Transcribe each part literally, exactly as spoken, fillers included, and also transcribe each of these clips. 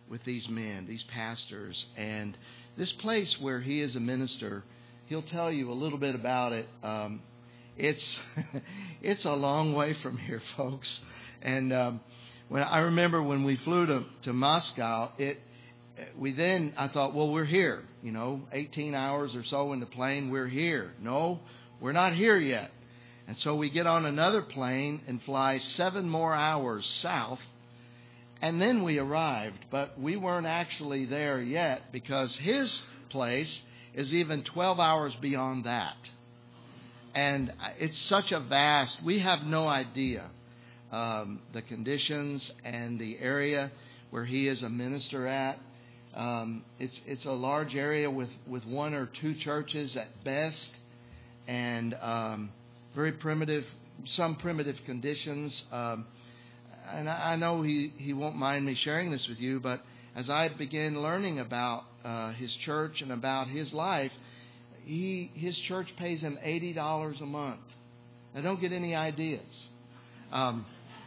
with these men, these pastors. And this place where he is a minister, he'll tell you a little bit about it. Um, it's it's a long way from here, folks. And um, when I remember when we flew to, to Moscow, it we then I thought, well, we're here. You know, eighteen hours or so in the plane, we're here. No, we're not here yet. And so we get on another plane and fly seven more hours south. And then we arrived. But we weren't actually there yet because his place is even twelve hours beyond that. And it's such a vast, we have no idea um, the conditions and the area where he is a minister at. Um, it's it's a large area with, with one or two churches at best. And um, very primitive, some primitive conditions. Um, and I, I know he, he won't mind me sharing this with you, but as I began learning about uh, his church and about his life, he his church pays him eighty dollars a month. Now, don't get any ideas. Um,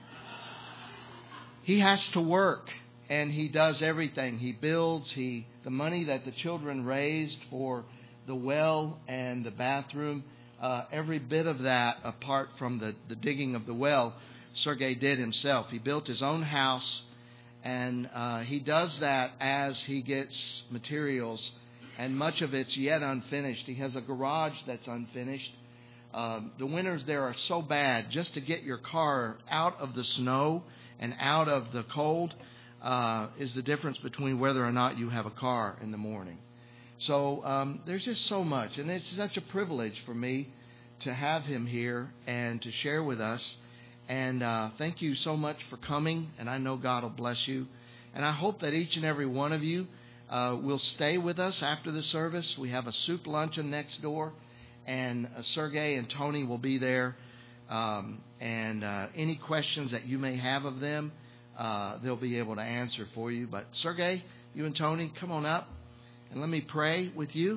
he has to work, and he does everything. He builds. He the money that the children raised for the well and the bathroom, uh, every bit of that, apart from the, the digging of the well, Sergei did himself. He built his own house, and uh, he does that as he gets materials, and much of it's yet unfinished. He has a garage that's unfinished. Um, the winters there are so bad. Just to get your car out of the snow and out of the cold uh, is the difference between whether or not you have a car in the morning. So um, there's just so much, and it's such a privilege for me to have him here and to share with us. And uh, thank you so much for coming, and I know God will bless you. And I hope that each and every one of you uh, will stay with us after the service. We have a soup luncheon next door, and uh, Sergei and Tony will be there. Um, and uh, any questions that you may have of them, uh, they'll be able to answer for you. But Sergei, you and Tony, come on up. And let me pray with you.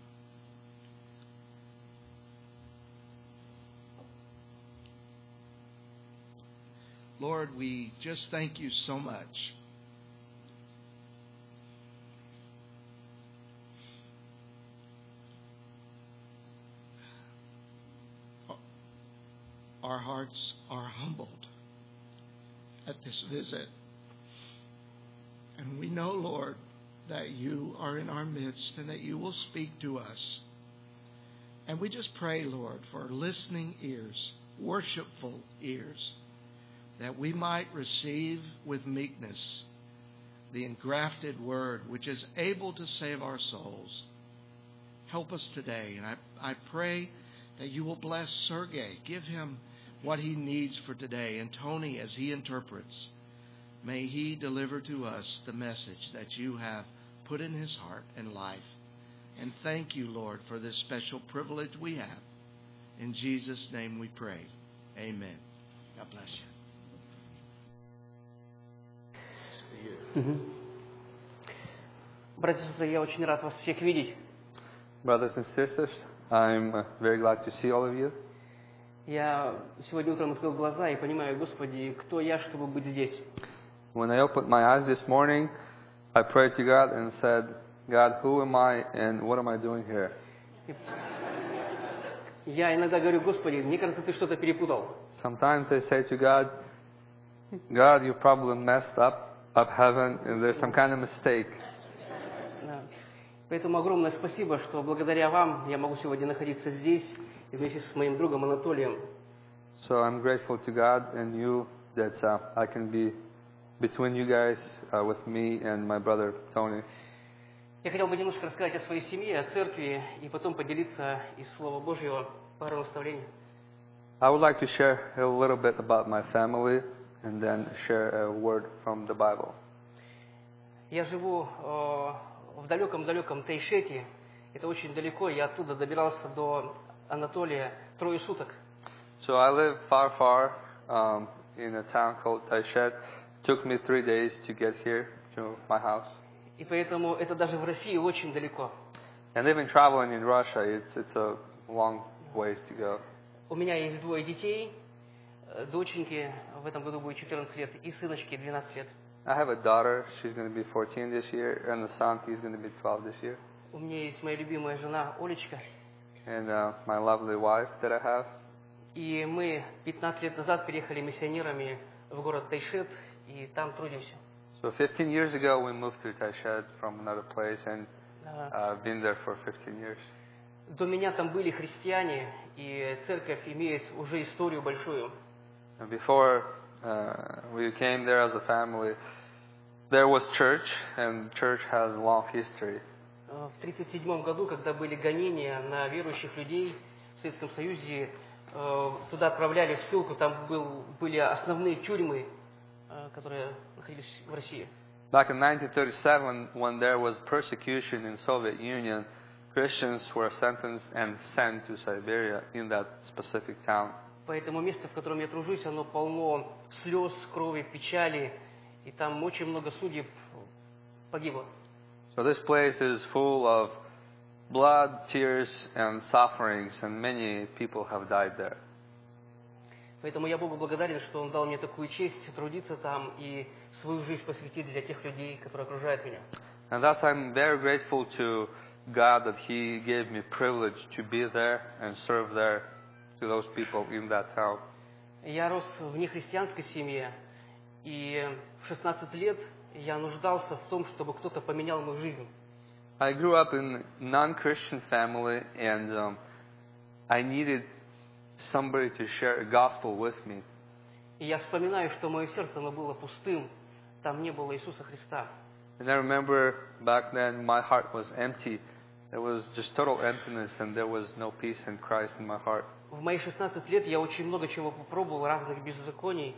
Lord, we just thank you so much. Our hearts are humbled at this visit. And we know, Lord, that you are in our midst and that you will speak to us. And we just pray, Lord, for listening ears, worshipful ears, that we might receive with meekness the engrafted word which is able to save our souls. Help us today. And I, I pray that you will bless Sergei. Give him what he needs for today. And Tony, as he interprets, may he deliver to us the message that you have put in his heart and life. And thank you, Lord, for this special privilege we have. In Jesus' name we pray. Amen. God bless you. Mm-hmm. Братья и сестры, я очень рад вас всех видеть. Brothers and sisters, I'm very glad to see all of you. Я сегодня утром открыл глаза и понимаю, Господи, кто я, чтобы быть здесь? When I opened my eyes this morning, I prayed to God and said, God, who am I and what am I doing here? Я иногда говорю, Господи, мне кажется, ты что-то перепутал. Sometimes I say to God, God, you probably messed up up heaven and there's some kind of mistake. Да. Поэтому огромное спасибо, что благодаря вам я могу сегодня находиться здесь и вместе с моим другом Анатолием. So I'm grateful to God and you that uh, I can be between you guys, uh, with me and my brother Tony. Я хотел бы немножко рассказать о своей семье, о церкви, и потом поделиться из Слова Божьего пару наставлений. I would like to share a little bit about my family and then share a word from the Bible. Я живу э, в далеком-далеком Тайшете. Это очень далеко. Я оттуда добирался до Анатолия трое суток. So I live far, far um, in a town called Taishet. Took me three days to get here to my house. И поэтому это даже в России очень далеко. And even traveling in Russia, it's it's a long ways to go. У меня есть двое детей. Доченьке в этом году будет четырнадцать лет, и сыночке двенадцать лет. I have a daughter. She's going to be fourteen this year, and a son. He's going to be twelve this year. У меня есть моя любимая жена Олечка. And uh, my lovely wife that I have. И мы пятнадцать лет назад переехали миссионерами в город Тайшет, и там трудимся. So fifteen years ago, we moved to Taishet from another place, and uh, I've been there for fifteen years. До меня там были христиане, и церковь имеет уже историю большую. And before uh, we came there as a family, there was church, and church has a long history. В тридцать седьмом году, когда были гонения на верующих людей в Советском Союзе, туда отправляли в ссылку, там был, были основные тюрьмы, которые находились в России. Back in nineteen thirty-seven, when there was persecution in Soviet Union, Christians were sentenced and sent to Siberia in that specific town. Поэтому место, в котором я тружусь, оно полно слез, крови, печали, и там очень много судеб погибло. So this place is full of blood, tears, and sufferings, and many people have died there. Поэтому я Богу благодарен, что Он дал мне такую честь трудиться там и свою жизнь посвятить для тех людей, которые окружают меня. And thus I'm very grateful to God that He gave me privilege to be there and serve there to those people in that town. Я рос в нехристианской семье, и в шестнадцать лет я нуждался в том, чтобы кто-то поменял мою жизнь. I grew up in a non-Christian family, and um, I needed somebody to share a gospel with me. И я вспоминаю, что мое сердце, оно было пустым, там не было Иисуса Христа. And I remember back then my heart was empty. There was just total emptiness, and there was no peace in Christ in my heart. В мои шестнадцать лет я очень много чего попробовал, разных беззаконий.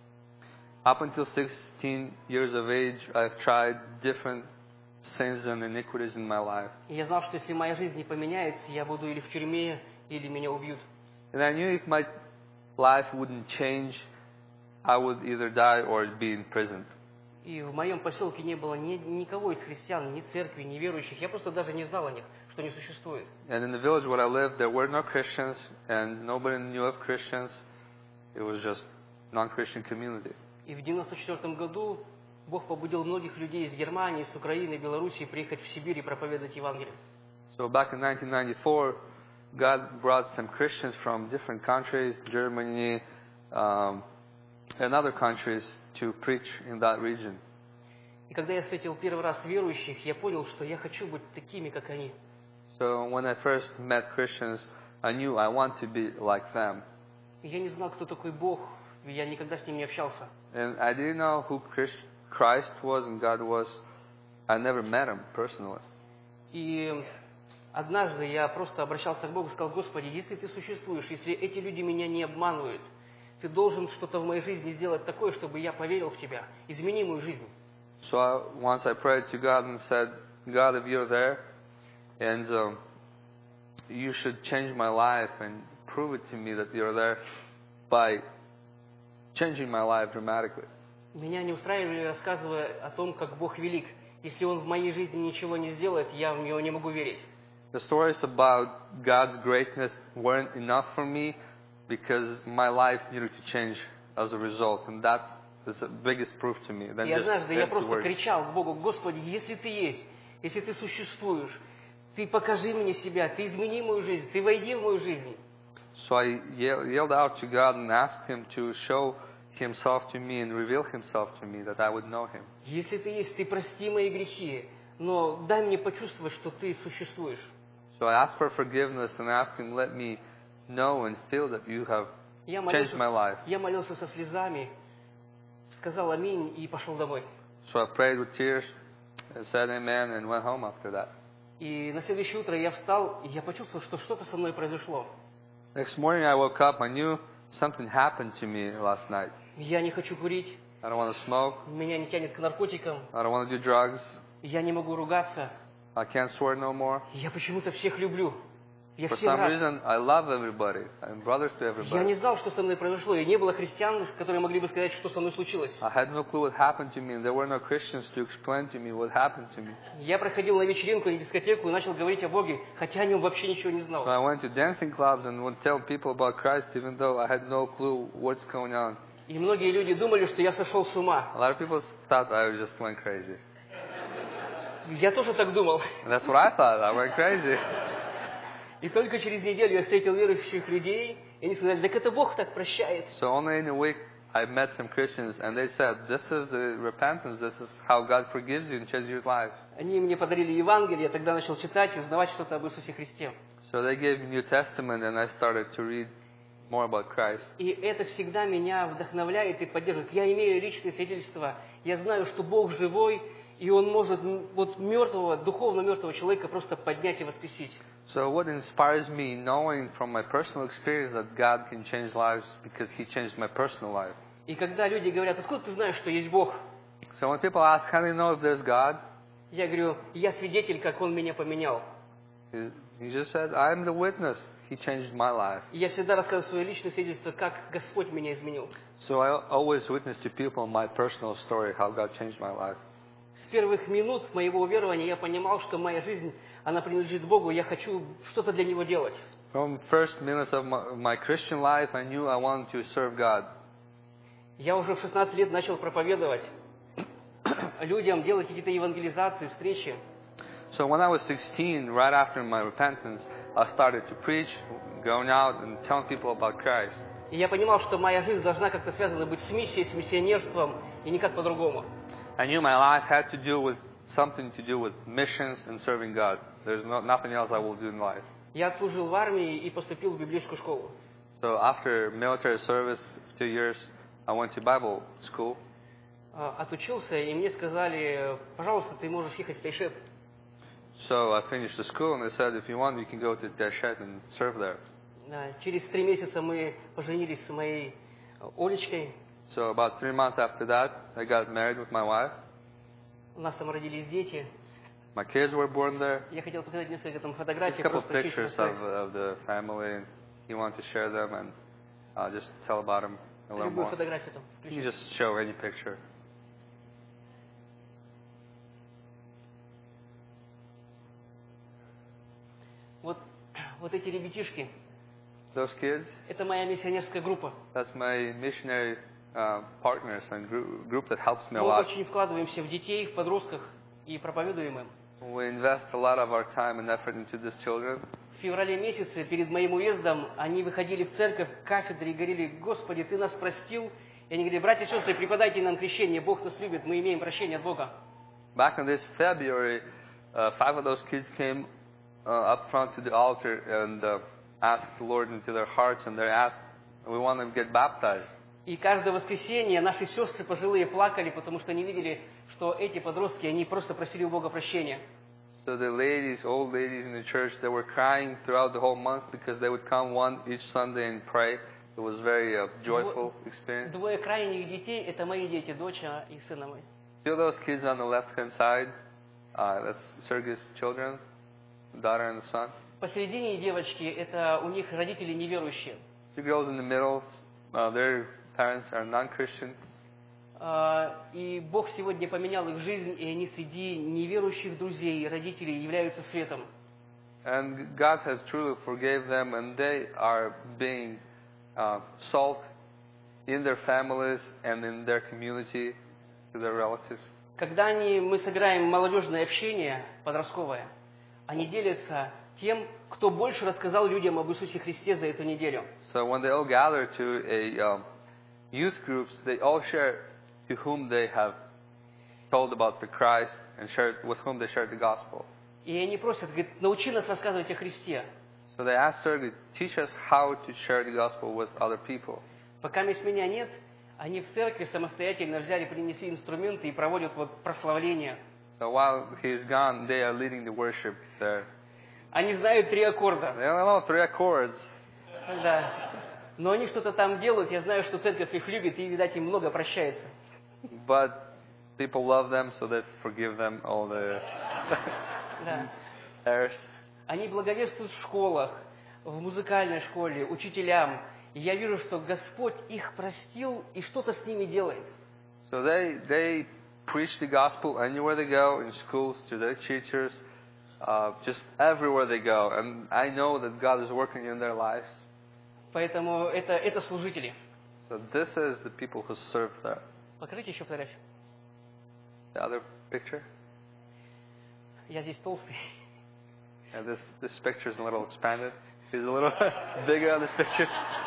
Up until sixteen years of age, I've tried different sins and iniquities in my life. И я знал, что если моя жизнь не поменяется, я буду или в тюрьме, или меня убьют. And I knew if my life wouldn't change, I would either die or be in prison. И в моем поселке не было ни, никого из христиан, ни церкви, ни верующих. Я просто даже не знал о них, что они существуют. And in the village where I lived, there were no Christians, and nobody knew of Christians. It was just non-Christian community. И в девяносто четвёртом году Бог побудил многих людей из Германии, с Украины, Белоруссии приехать в Сибирь и проповедовать Евангелие. So back in nineteen ninety-four, God brought some Christians from different countries, Germany, um, and other countries, to preach in that region. И когда я встретил первый раз верующих, я понял, что я хочу быть такими, как они. So when I first met Christians, I knew I want to be like them. И я не знал, кто такой Бог, я никогда с ним не общался. And I didn't know who Christ was and God was. I never met him personally. И однажды я просто обращался к Богу и сказал: Господи, если Ты существуешь, если эти люди меня не обманывают, Ты должен что-то в моей жизни сделать такое, чтобы я поверил в Тебя. Измени мою жизнь. So I, once I prayed to God and said, God, if you're there, and um, you should change my life and prove it to me that you're there by changing my life dramatically. Меня не устраивали, рассказывая о том, как Бог велик. Если Он в моей жизни ничего не сделает, я в Него не могу верить. The stories about God's greatness weren't enough for me because my life needed to change as a result, and that is the biggest proof to me. Than И just однажды я empty просто words. кричал к Богу: Господи, если Ты есть, если Ты существуешь, Ты покажи мне себя, Ты измени мою жизнь, Ты войди в мою жизнь. So I yell, yelled out to God and asked Him to show Himself to me and reveal Himself to me, that I would know Him. Если Ты есть, Ты прости мои грехи, но дай мне почувствовать, что Ты существуешь. So I asked for forgiveness and asked Him, let me know and feel that you have Я changed my молился, life. я молился со слезами, сказал аминь и пошел домой. So I prayed with tears and said amen and went home after that. И на следующее утро я встал, и я почувствовал, что что-то со мной произошло. Next morning I woke up, I knew something happened to me last night. Я не хочу курить, I don't want to smoke, меня не тянет к наркотикам, I don't want to do drugs, я не могу ругаться. I can't swear no more. Я почему-то всех люблю. Я For всем some рад. reason, I love everybody. I'm brothers to Я не everybody. знал, что со мной произошло, и не было христиан, которые могли бы сказать, что со мной случилось. I had no clue what happened to me, and there were no Christians to explain to me what happened to me. Я проходил на вечеринку, на дискотеку и начал говорить о Боге, хотя о нем вообще ничего не So знал. I went to dancing clubs and would tell people about Christ even though I had no clue what's going on. И многие люди думали, что я сошел с ума. A lot of people thought I just went crazy. Я тоже так думал. And that's what I thought. I went crazy. И только через неделю я встретил верующих людей, и они сказали, так это Бог так прощает. So only in a week I met some Christians and they said, this is the repentance, this is how God forgives you and changes your life. Они мне подарили Евангелие, я тогда начал читать и узнавать что-то об Иисусе Христе. So they gave me New Testament and I started to read more about Christ. И это всегда меня вдохновляет и поддерживает. Я имею личное свидетельство. Я знаю, что Бог живой, и Он может вот мертвого, духовно мертвого человека просто поднять и воскресить. So what inspires me, knowing from my personal experience that God can change lives because He changed my personal life. И когда люди говорят, откуда ты знаешь, что есть Бог? So when people ask, how do you know if there's God? Я говорю, я свидетель, как Он меня поменял. He he just said, I'm the witness. He changed my life. И я всегда рассказываю свое личное свидетельство, как Господь меня изменил. So I always witness to people my personal story, how God changed my life. С первых минут моего уверования я понимал, что моя жизнь, она принадлежит Богу, я хочу что-то для Него делать. From first minutes of my, my Christian life, I knew I wanted to serve God. Я уже в шестнадцать лет начал проповедовать людям, делать какие-то евангелизации, встречи. So when I was sixteen, right after my repentance, I started to preach, going out and telling people about Christ. И я понимал, что моя жизнь должна как-то связана быть с миссией, с миссионерством, и никак по-другому. I knew my life had to do with something to do with missions and serving God. There's no, nothing else I will do in life. Я служил в армии и поступил в библейскую школу. So after military service, two years, I went to Bible school. А, Отучился, и мне сказали, пожалуйста, ты можешь ехать в Тайшет. So I finished the school, and they said, if you want, you can go to Deshet and serve there. Да, Через три месяца мы поженились с моей э, Олечкой. So about three months after that, I got married with my wife. У нас там родились дети. My kids were born there. Я хотел показать несколько там Just фотографий, a couple of просто чуть-чуть pictures of, рассказать. of the family, and he wanted to share them and uh, just tell about them a little Любую more. фотографию там You can включить. just show any picture. Вот, вот эти ребятишки, Those kids, это моя миссионерская группа. that's my missionary uh, partners and group, group that helps me a Мы lot. очень вкладываемся в детей, в подростках и проповедуем им. We invest a lot of our time and effort into these children. В феврале месяце перед моим уездом они выходили в церковь, к кафедре и говорили, Господи, Ты нас простил. И они говорили, братья и сестры, преподайте нам крещение, Бог нас любит, мы имеем прощение от Бога. Back in this February, uh, five of those kids came uh, up front to the altar and uh, asked the Lord into their hearts, and they asked, we want them to get baptized. И каждое воскресенье наши сестры пожилые плакали, потому что они видели, что эти подростки, они просто просили у Бога прощения. So the ladies, old ladies in the church, they were crying throughout the whole month because they would come one each Sunday and pray. It was very uh, joyful experience. Двое крайних детей – это мои дети, дочь и сын мой. Two of those kids on the left-hand side, uh, that's Sergey's children, daughter and son. Посередине девочки – это у них родители неверующие. Two girls in the middle, uh, their parents are non-Christian. А, И Бог сегодня поменял их жизнь, и они среди неверующих друзей и родителей являются светом. And God has truly forgave them, and they are being uh, salt in their families and in their community to their relatives. Когда они, мы собираем молодежное общение подростковое, они делятся тем, кто больше рассказал людям об Иисусе Христе за эту неделю. So when they all gather to a um, youth groups, they all share to whom they have told about the Christ and shared with whom they shared the gospel. И они просят, говорят, научи нас рассказывать о Христе. So they asked Sergey, teach us how to share the gospel with other people. Пока мест меня нет, они в церкви самостоятельно взяли, принесли инструменты и проводят вот прославление. So while he is gone, they are leading the worship there. Они знают три аккорда. They only know three accords. Да. Но они что-то там делают, я знаю, что церковь их любит, и, видать, им много прощается. But people love them, so they forgive them all the Да. errors. Они благовествуют в школах, в музыкальной школе, учителям. И я вижу, что Господь их простил и что-то с ними делает. So they they preach the gospel anywhere they go, in schools, to their teachers, uh, just everywhere they go. And I know that God is working in their lives. Поэтому это, это служители. So this is the people who serve there. Покажите еще фотографию. The other picture. Я здесь толстый. Yeah, this this picture is a little expanded. He's a little bigger on this picture.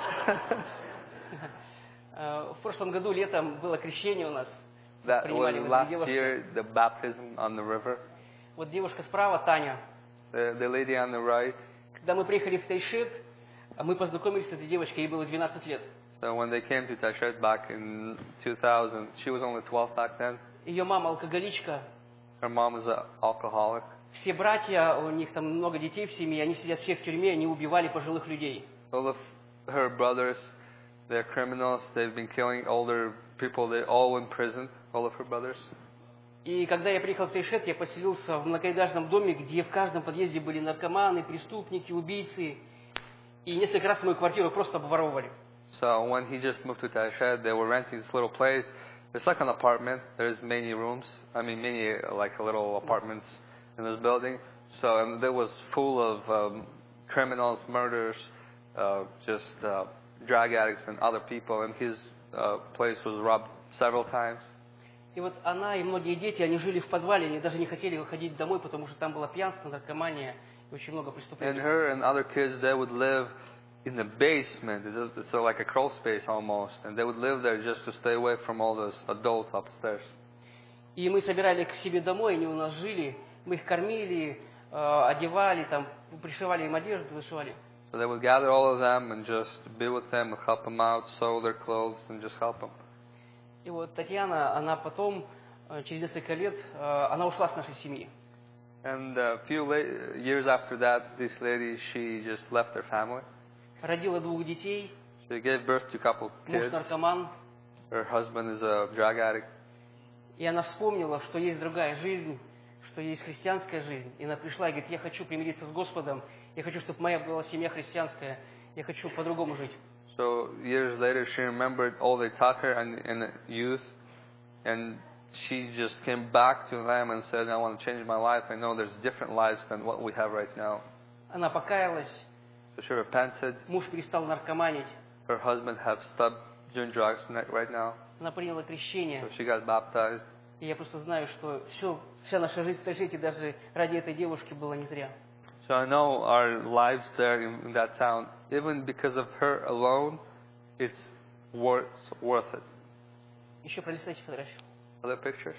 В прошлом году летом было крещение у нас. That Принимали was в last девушки. year, the baptism on the river. Вот девушка справа, Таня. The, the lady on the right. Когда мы приехали в Тайшет, мы познакомились с этой девочкой, ей было двенадцать лет. So when they came to Taishet back in two thousand, she was only twelve back then. Ее мама алкоголичка. Her mom was an alcoholic. Все братья, у них там много детей в семье, они сидят все в тюрьме, они убивали пожилых людей. All of her brothers, they're criminals. They've been killing older people. They're all in prison, all of her brothers. И когда я приехал в Тайшет, я поселился в многоэтажном доме, где в каждом подъезде были наркоманы, преступники, убийцы. И несколько раз мою квартиру просто обворовывали. So when he just moved to Taishet, they were renting this little place. It's like an apartment. There's many rooms. I mean, many uh, like little apartments in this building. So and there was full of um, criminals, murderers, uh, just uh, drug addicts and other people. And his uh, place was robbed several times. И вот она и многие дети, они жили в подвале, они даже не хотели выходить домой, потому что там было пьянство, наркомания и очень много преступлений. And her and other kids, they would live in the basement. It's, it's like a crawl space almost. And they would live there just to stay away from all those adults upstairs. И мы собирали к себе домой, они у нас жили, мы их кормили, э, одевали, там, пришивали им одежду, вышивали. So they would gather all of them and just be with them and help them out, sew their clothes and just help them. И вот Татьяна, она потом, э, через несколько лет, э, она ушла с нашей семьи. And a few la- years after that, this lady, she just left her family. Родила двух детей, She gave birth to a couple of муж kids. наркоман. Her husband is a drug addict. И она вспомнила, что есть другая жизнь, что есть христианская жизнь. И она пришла и говорит, я хочу примириться с Господом, я хочу, чтобы моя была семья христианская, я хочу по-другому жить. So years later, she remembered all they taught her in, in youth, and she just came back to them and said, I want to change my life. I know there's different lives than what we have right now. Она покаялась, So she repented. муж перестал наркоманить, Her husband have stopped doing drugs right now. она приняла крещение. So she got baptized. И я просто знаю, что все, вся наша жизнь в Тайшете даже ради этой девушки была не зря. So I know our lives there in, in that town, even because of her alone, it's worth worth it. Еще пролистайте фотографию. Other pictures?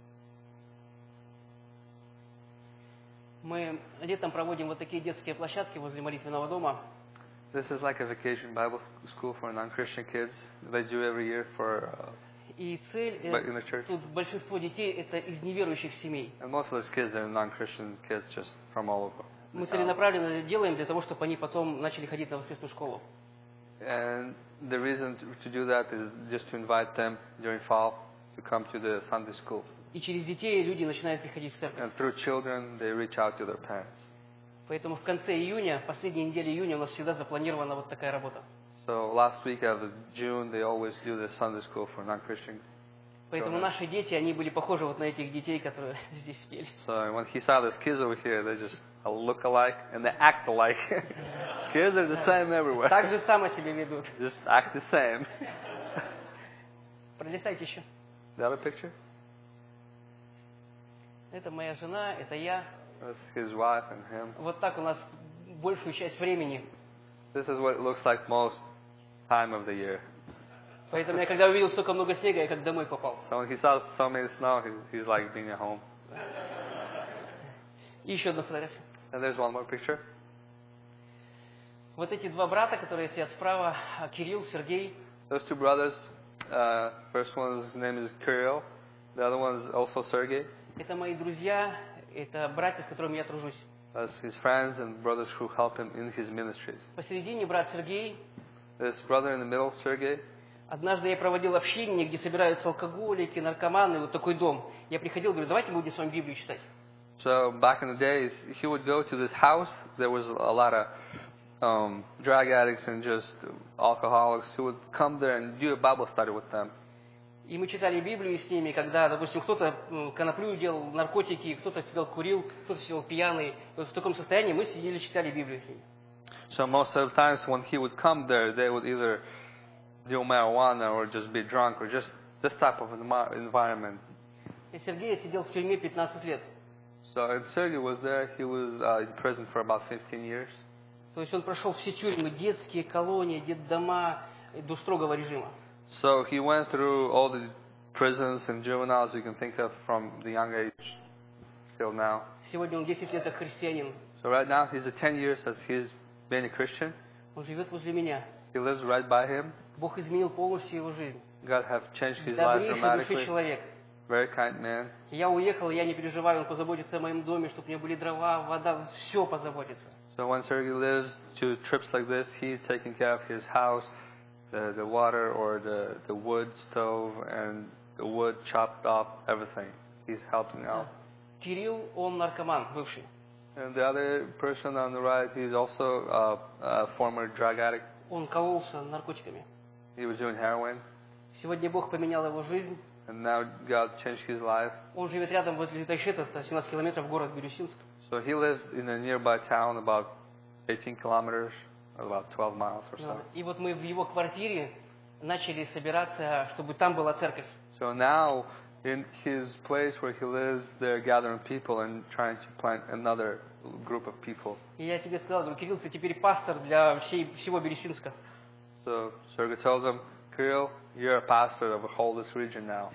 Мы летом проводим вот такие детские площадки возле молитвенного дома. This is like a vacation Bible school for non-Christian kids. They do every year for. Uh, И цель, But in э, the church. тут большинство детей это из неверующих семей. and most of those kids are non-Christian kids, just from all over. Мы the town. целенаправленно это делаем для того, чтобы они потом начали ходить на воскресную школу. And the reason to, to do that is just to invite them during fall to come to the Sunday school. И через детей люди начинают приходить в церковь. And through children, they reach out to their parents. Поэтому в конце июня, последней неделе июня у нас всегда запланирована вот такая работа. So last week of June, they always do the Sunday school for non-Christian. Поэтому наши дети, они были похожи вот на этих детей, которые здесь пели. So when he saw these kids over here, they just look alike and they act alike. Kids are the same everywhere. Так же само себя ведут. Just act the same. Пролистайте еще. The other picture? Это моя жена, это я. That's his wife and him. Вот так у нас большую часть времени. This is what it looks like most time of the year. Поэтому я когда увидел столько много снега, я как домой попал. So when he saw so many snow, he, he's like being at home. И еще одна фотография. And there's one more picture. Вот эти два брата, которые сидят справа, Кирилл, Сергей. Those two brothers. Uh, first one's name is Kirill. The other one is also Sergey. Это мои друзья, это братья, с которыми я тружусь. That's his friends and brothers who help him in his ministries. Посередине брат Сергей. This brother in the middle, Sergey. Однажды я проводил общение, где собираются алкоголики, наркоманы, вот такой дом. Я приходил, говорю, давайте мы будем с вами Библию читать. So back in the days, he would go to this house. There was a lot of um, drug addicts and just alcoholics. He would come there and do a Bible study with them. И мы читали Библию с ними, когда, допустим, кто-то коноплю делал, наркотики, кто-то сидел курил, кто-то сидел пьяный. И вот в таком состоянии мы сидели, читали Библию с ними. So most of the times when he would come there, they would either do marijuana or just be drunk or just this type of envi- environment. И Сергей сидел в тюрьме пятнадцать лет. So and Sergey was there. He was uh, in prison for about fifteen years. То есть он прошел все тюрьмы, детские колонии, детдома, до строгого режима. So he went through all the prisons and juveniles you can think of from the young age till now. Сегодня он десять лет как христианин. So right now he's at ten years as he's been a Christian. Он живет возле меня. He lives right by him. Бог изменил полностью его жизнь. God have changed his life Добрейший души dramatically. человек. Very kind man. Я уехал, я не переживаю, он позаботится о моем доме, чтобы у меня были дрова, вода, все позаботится. So when Sergey lives to trips like this, he's taking care of his house, the, the water or the, the wood stove and the wood chopped up, everything. He's helping out. Кирилл, он наркоман, бывший. And the other person on the right, he's also a, a former drug addict. Он кололся наркотиками. He was doing heroin. Сегодня Бог поменял его жизнь. And now God changed his life. Он живет рядом возле Тайшета, это семнадцать километров, город Бирюсинск. So he lives in a nearby town about eighteen kilometers, or about twelve miles or so. И вот мы в его квартире начали собираться, чтобы там была церковь. So now, in his place where he lives, they're gathering people and trying to plant another group of people. И я тебе сказал, говорю, Кирилл, ты теперь пастор для всей, всего Бирюсинска. So Sergey tells him, Kirill, you're a pastor of a whole this region now.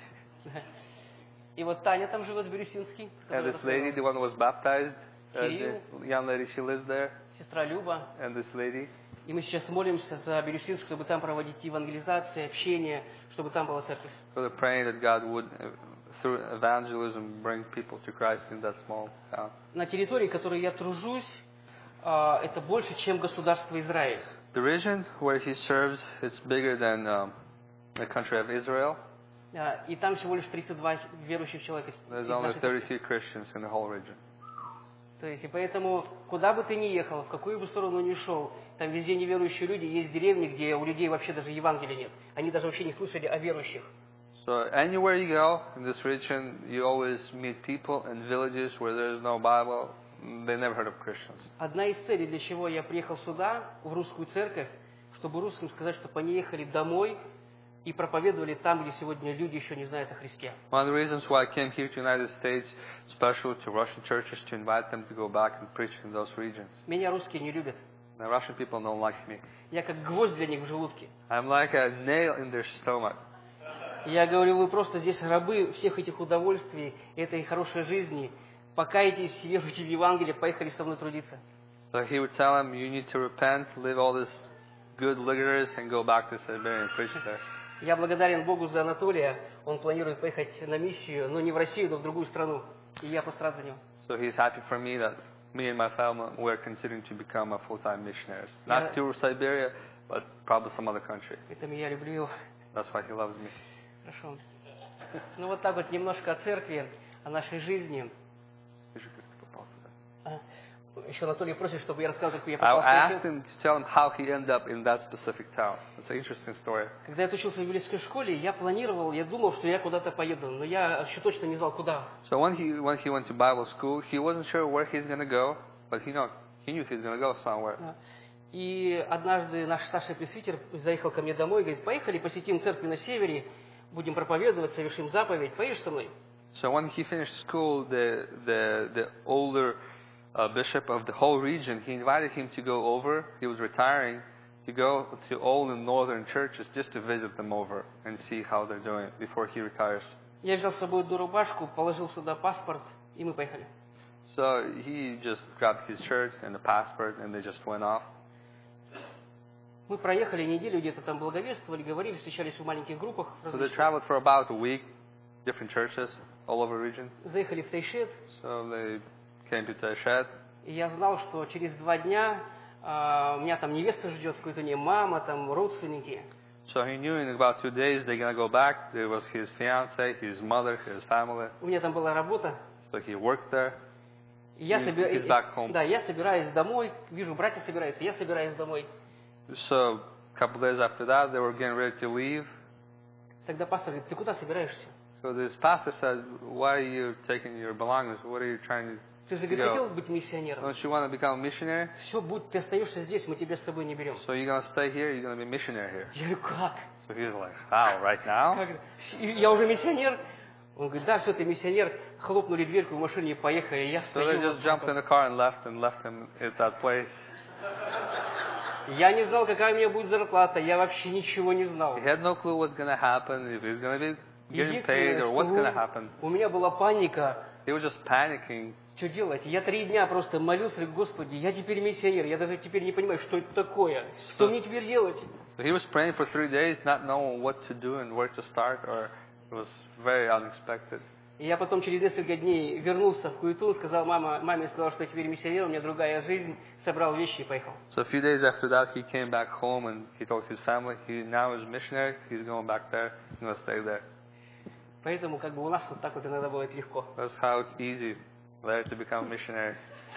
И вот Таня там живет в Бирюсинске. And this lady, the one who was baptized, uh, Кирилл. the young lady, she lives there. Сестра Люба. And this lady. И мы сейчас молимся за Бирюсинск, чтобы там проводить евангелизацию, общение, чтобы там была церковь. So they're praying that God would, uh, through evangelism, bring people to Christ in that small town. На территории, которой я тружусь, а, это больше, чем государство Израиль. The region where he serves, it's bigger than um, the country of Israel. А, И там всего лишь тридцать два верующих человека. There's из only нашей церкви. thirty-two Christians in the whole region. То есть, и поэтому, куда бы ты ни ехал, в какую бы сторону ни шел, там везде неверующие люди, есть деревни, где у людей вообще даже Евангелия нет. Они даже вообще не слышали о верующих. So anywhere you go in this region, you always meet people in villages where there's no Bible. They never heard of Christians. Одна из целей, для чего я приехал сюда, в русскую церковь, чтобы русским сказать, чтобы они ехали домой и проповедовали там, где сегодня люди еще не знают о Христе. One of the reasons why I came here to the United States, especially to Russian churches, to invite them to go back and preach in those regions. Меня русские не любят. The Russian people don't like me. Я как гвоздь для них в желудке. I'm like a nail in their stomach. Я говорю, вы просто здесь рабы всех этих удовольствий, этой хорошей жизни. Покайтесь, веруйте в Евангелие, поехали со мной трудиться. So he would tell them, you need to repent, leave all this good liquors, and go back to Siberia and preach there. Я благодарен Богу за Анатолия. Он планирует поехать на миссию, но не в Россию, но в другую страну. И я просто рад за него. So he's happy for me that me and my family, we're considering to become a full-time missionaries. Not to Siberia, but probably some other country. Поэтому я люблю его. That's why he loves me. Хорошо. Ну вот так вот немножко о церкви, о нашей жизни. А, еще Анатолий просит, чтобы я рассказал, как я I, попал в I asked Тайшет. him to tell him how he ended up in that specific town. It's an interesting story. Когда я учился в библейской школе, я планировал, я думал, что я куда-то поеду, но я еще точно не знал, куда. So when he when he went to Bible school, he wasn't sure where he's going to go, but he know he knew he's going to go somewhere. И однажды наш старший пресвитер заехал ко мне домой и говорит, поехали посетим церковь на севере, будем проповедовать, совершим заповедь, поедешь со мной? So when he finished school, the the the older uh, bishop of the whole region, he invited him to go over. He was retiring, to go to all the northern churches just to visit them over and see how they're doing before he retires. Я взял с собой одну рубашку, положил сюда паспорт, и мы поехали. So he just grabbed his shirt and the passport, and they just went off. Мы проехали неделю, где-то там благовествовали, говорили, встречались в маленьких группах. So they traveled for about a week, different churches all over the region. Заехали в Тайшет. So they came to Tayshet. И я знал, что через два дня а, у меня там невеста ждет, какой-то не мама, там родственники. So he knew in about two days they're gonna go back. There was his fiance, his mother, his family. У меня там была работа. So he worked there. И я He- собира- he's back home. Да, я собираюсь домой. Вижу, братья собираются, я собираюсь домой. So a couple days after that, they were getting ready to leave. Тогда пастор говорит, ты куда собираешься? So this pastor said, "Why are you taking your belongings? What are you trying Ты же to говорит, хотел go? быть миссионером. Don't you want to become a missionary? Все, будь, ты остаешься здесь, мы тебя с собой не берем. So you're gonna stay here. You're gonna be a missionary here." Я говорю, как? So he's like, wow, right now? Как, я уже миссионер? Он говорит, да, все, ты миссионер. Хлопнули дверку в машине и поехали. Я So they стою. just jumped in the car and left and left him at that place. Я не знал, какая у меня будет зарплата. Я вообще ничего не знал. He had no clue what's going to happen, if he's going to be getting paid Единственное, or what's что going to happen. у меня была паника. He was just panicking. Что делать? Я три дня просто молился, Господи, я теперь миссионер. Я даже теперь не понимаю, что это такое. Что мне теперь делать? So he was praying for three days, not knowing what to do and where to start, or it was very unexpected. И я потом через несколько дней вернулся в Куитун, сказал мама, маме сказал, что я теперь миссионер, у меня другая жизнь, собрал вещи и поехал. So a few days after that, he came back home and he told his family he now is a missionary. He's going back there. He's going to stay there. Поэтому как бы у нас вот так вот иногда бывает легко. That's how it's easy there to become a missionary.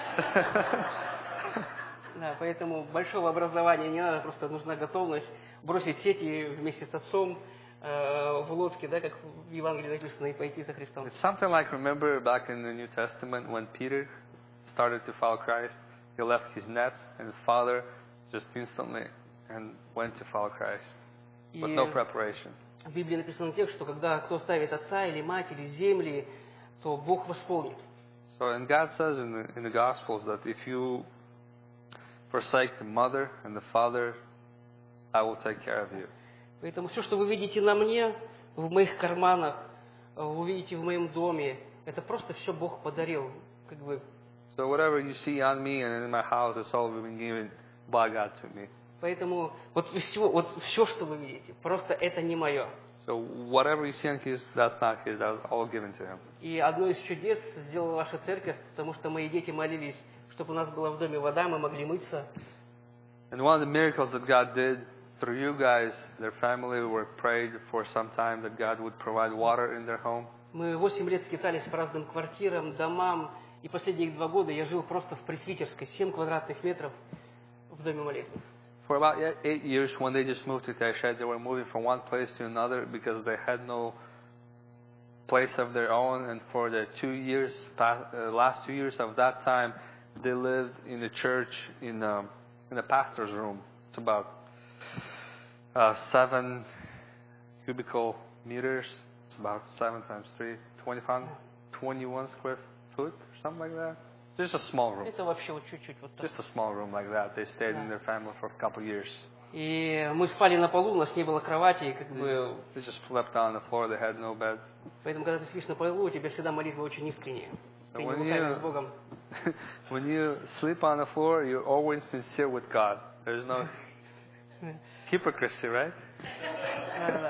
Да, поэтому большого образования не надо, просто нужна готовность бросить сети вместе с отцом э, в лодке, да, как в Евангелии написано, и пойти за Христом. It's something like, remember back in the New Testament when Peter started to follow Christ, he left his nets and his father just instantly and went to follow Christ with no preparation. В Библии написано текст, что когда кто ставит отца или мать или земли, то Бог восполнит. So, and God says in the, in the Gospels that if you forsake the mother and the father, I will take care of you. Поэтому все, что вы видите на мне, в моих карманах, вы видите в моем доме, это просто все Бог подарил, как бы. So whatever you see on me and in my house, it's all been given by God to me. Поэтому вот все, вот все, что вы видите, просто это не мое. So whatever you see on his, that's not his, that's all given to him. И одно из чудес сделала ваша церковь, потому что мои дети молились, чтобы у нас была в доме вода, мы могли мыться. And one of the miracles that God did through you guys, their family were prayed for some time that God would provide water in their home. Мы восемь лет скитались по разным квартирам, домам, и последние два года я жил просто в Пресвитерской, семь квадратных метров в доме молитвы. For about eight years, when they just moved to Taishet, they were moving from one place to another because they had no place of their own. And for the two years, past, uh, last two years of that time, they lived in the church in um, in the pastor's room. It's about uh, seven cubicle meters. It's about seven times three, twenty-one, twenty-one square foot, or something like that. Just a small room. Это вообще вот чуть-чуть вот так. Just a small room like that. They stayed in their family for a couple of years. И мы спали на полу, у нас не было кровати, как бы. They just slept on the floor. They had no beds. Поэтому, когда ты спишь на полу, у тебя всегда молитва очень искренняя. So Ты не when лукавишь you- с Богом. When you sleep on the floor, you're always sincere with God. There's no hypocrisy, right? Да, да, да.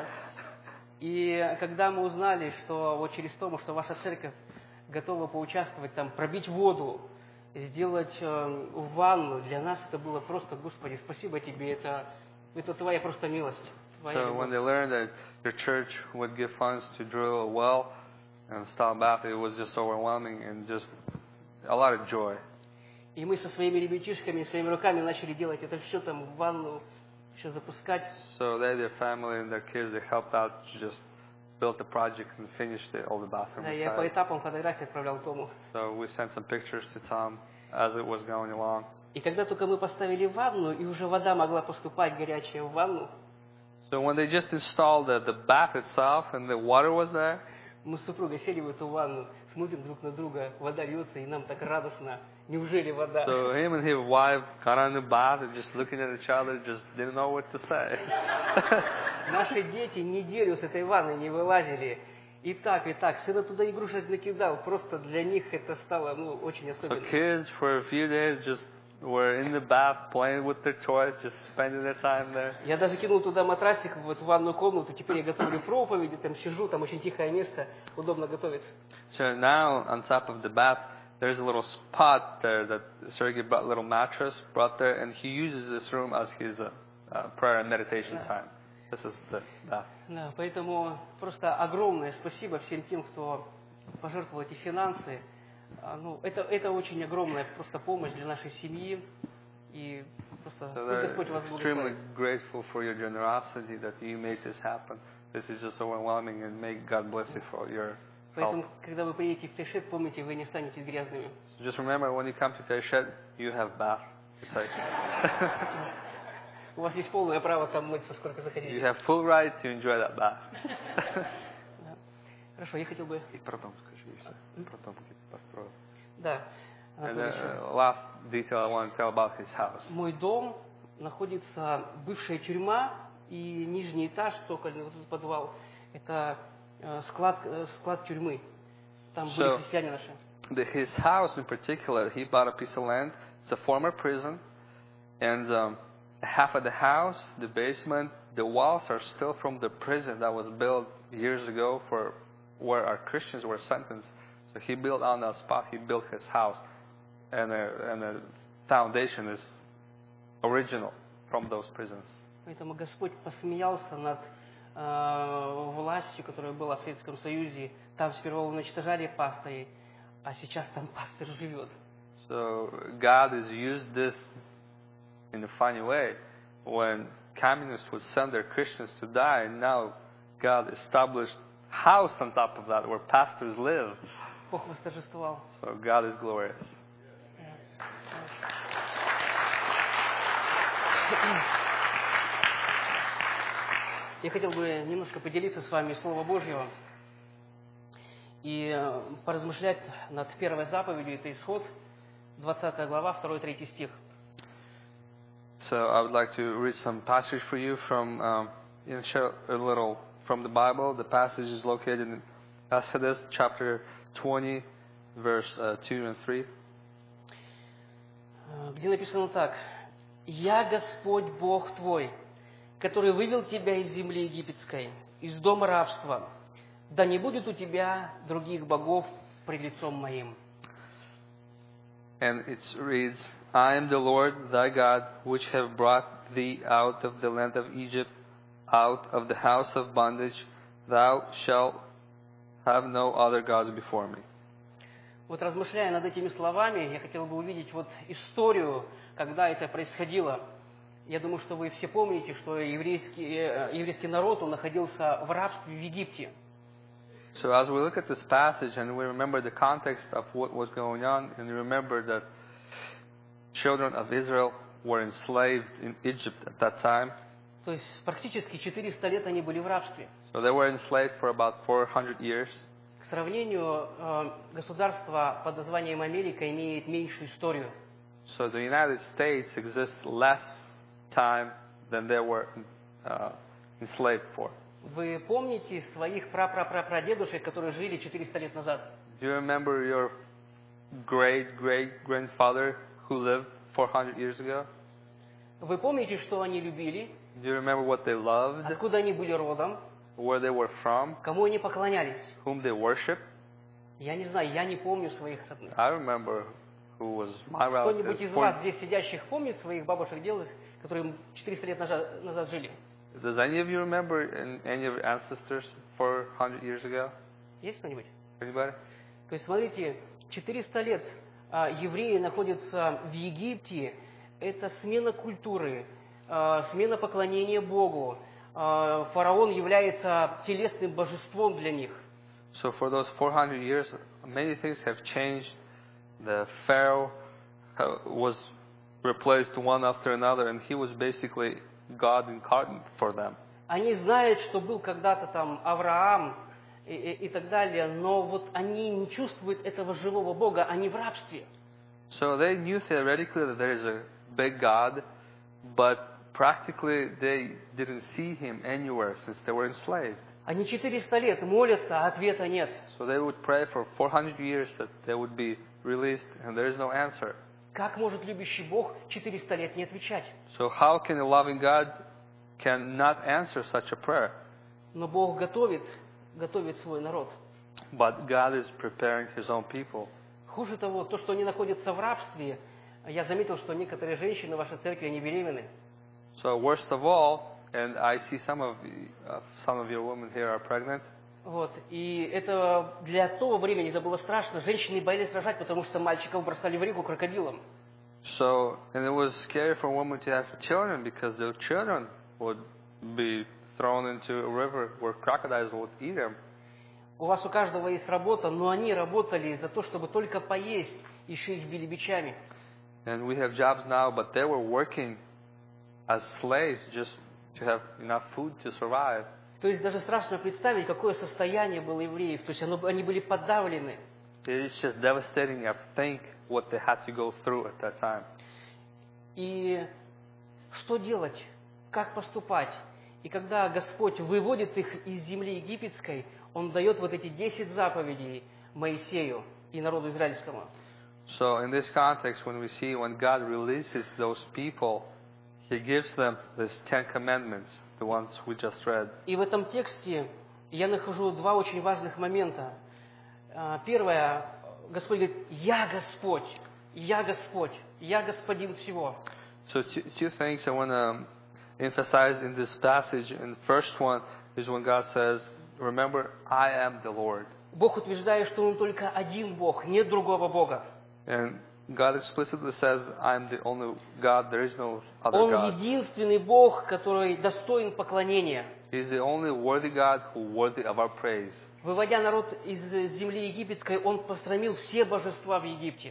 И когда мы узнали, что вот через то, что ваша церковь готова поучаствовать, там, пробить воду, сделать э, ванну, для нас это было просто, Господи, спасибо Тебе, это, это Твоя просто милость. Твоя So любовь. when they learned that your church would give funds to drill a well and install a bath, it was just overwhelming and just a lot of joy. И мы со своими ребятишками, своими руками начали делать это все там в ванну, все запускать. So they, their family and their kids, they helped out to just build the project and finish the, all the bathrooms Да, я по inside. этапам фотографии отправлял Тому. So we sent some pictures to Tom as it was going along. И когда только мы поставили ванну, и уже вода могла поступать горячая в ванну, So when they just installed the, the bath itself and the water was there, мы с супругой сели в эту ванну, смотрим друг на друга, вода льется, и нам так радостно. Неужели вода? so him and his wife got on the bath and just looking at each other, just didn't know what to say. Наши дети неделю с этой ванны не вылазили. И так, и так. Сына туда игрушек накидал. Просто для них это стало, ну, очень So особенно. kids for a few days just were in the bath playing with their toys, just spending their time there. Я даже кинул туда матрасик в эту ванную комнату. Теперь я готовлю проповеди, там сижу, там очень тихое место, удобно готовиться. So now on top of the bath, there's a little spot there that Sergey brought a little mattress, brought there, and he uses this room as his uh, uh, prayer and meditation time. This is the bath. Да, поэтому просто огромное спасибо всем тем, кто пожертвовал эти финансы. А, Ну, это, это очень огромная просто помощь для нашей семьи. И просто So пусть they're Господь вас extremely благословит. grateful for your generosity that you made this happen. This is just overwhelming, and may God bless you for your Поэтому, help. когда вы приедете в Тайшет, помните, вы не останетесь грязными. So just remember, when you come to Taishet, you have bath to take. У вас есть полное право там мыться, сколько You захотите. have full right to enjoy that bath. Да. Хорошо, я хотел бы... И про дом скажи, и всё. Про дом, где ты построил. Да, And Анатолий, еще. the last detail I want to tell about his house. Мой дом находится бывшая тюрьма и нижний этаж, цокольный, вот этот подвал, это э, склад, э, склад тюрьмы. Там были So- христиане наши. The, his house in particular, he bought a piece of land. It's a former prison. And um, half of the house, the basement, the walls are still from the prison that was built years ago for where our Christians were sentenced. So he built on that spot, he built his house. And the, and the foundation is original from those prisons. Поэтому Господь посмеялся над э, властью, которая была в Советском Союзе. Там сперва уничтожали пастырей, а сейчас там пастырь живет. So God has used this in a funny way. When communists would send their Christians to die, now God established house on top of that where pastors live. Бог восторжествовал. So God is glorious. Я хотел бы немножко поделиться с вами Словом Божьего и э, поразмышлять над первой заповедью, это Исход, двадцатая глава, второй-третий стих. So I would like to read some passage for you from, um, and share a little from the Bible. The passage is located in Exodus chapter twenty, verse uh, two and three. Э, Где написано так: «Я Господь Бог твой, который вывел тебя из земли египетской, из дома рабства. Да не будет у тебя других богов пред лицом моим». And it reads, I am the Lord thy God, which have brought thee out of the land of Egypt, out of the house of bondage. Thou shalt have no other gods before me. Вот размышляя над этими словами, я хотел бы увидеть вот историю, когда это происходило. Я думаю, что вы все помните, что еврейский, э, еврейский народ, он находился в рабстве в Египте. So as we look at this passage and we remember the context of what was going on, and we remember that children of Israel were enslaved in Egypt at that time. То есть практически четыреста лет они были в рабстве. So they were enslaved for about four hundred years. К сравнению, э, государство под названием Америка имеет меньшую историю. So the United States exists less time than they were uh, enslaved for. Вы помните своих прапрапрапрадедушек, которые жили четыреста лет назад? Do you remember your great-great-grandfather who lived four hundred years ago? Вы помните, что они любили? Do you remember what they loved, Откуда они были родом? where they were from, Кому они поклонялись? whom they worshiped? Я не знаю, я не помню своих родных. I remember who was my Кто-нибудь relative. из вас здесь сидящих помнит своих бабушек, дедушек, которые четыреста лет назад, назад жили? Does any of you remember in- any of your ancestors four hundred years ago? Есть кто-нибудь? Anybody? То есть, смотрите, четыреста лет а, евреи находятся в Египте. Это смена культуры, а, смена поклонения Богу. А, фараон является телесным божеством для них. So for those four hundred years, many things have changed. The Pharaoh uh, was replaced one after another, and he was basically God incarnate for them. Они знают, что был когда-то там Авраам и, и, и так далее, но вот они не чувствуют этого живого Бога, они в рабстве. So they knew theoretically that there is a big God, but practically they didn't see him anywhere since they were enslaved. Они четыреста лет молятся, а ответа нет. So they would pray for four hundred years that they would be released, and there is no answer. Как может любящий Бог четыреста лет не отвечать? So how can a loving God cannot answer such a prayer? Но Бог готовит, готовит свой народ. But God is preparing His own people. Хуже того, то, что они находятся в рабстве, я заметил, что некоторые женщины в вашей церкви, они беременны. So worst of all, and I see some of uh, some of your women here are pregnant. Вот. И это для того времени это было страшно. Женщины боялись рожать, потому что мальчиков бросали в реку крокодилам. So, and it was scary for women to have children because their children would be thrown into a river where crocodiles would eat them. У вас у каждого есть работа, но они работали за то, чтобы только поесть, еще их били бичами. And we have jobs now, but they were working as slaves just to have enough food to survive. То есть даже страшно представить, какое состояние было евреев. То есть оно, они были подавлены. It's just devastating to think what they had to go through at that time. И что делать? Как поступать? И когда Господь выводит их из земли египетской, Он дает вот эти десять заповедей Моисею и народу израильскому. So in this context, when we see when God releases those people, He gives them these Ten Commandments, the ones we just read. И в этом тексте я нахожу два очень важных момента. Первое, Господь говорит: «Я Господь, Я Господь, Я Господин всего». So two, two things I want to emphasize in this passage. And the first one is when God says, "Remember, I am the Lord." Бог утверждает, что Он только один Бог, нет другого Бога. And God explicitly says, "I'm the only God. There is no other Он God." единственный Бог, который достоин поклонения. He's the only worthy God who worthy of our praise. Выводя народ из земли египетской, Он посрамил все божества в Египте.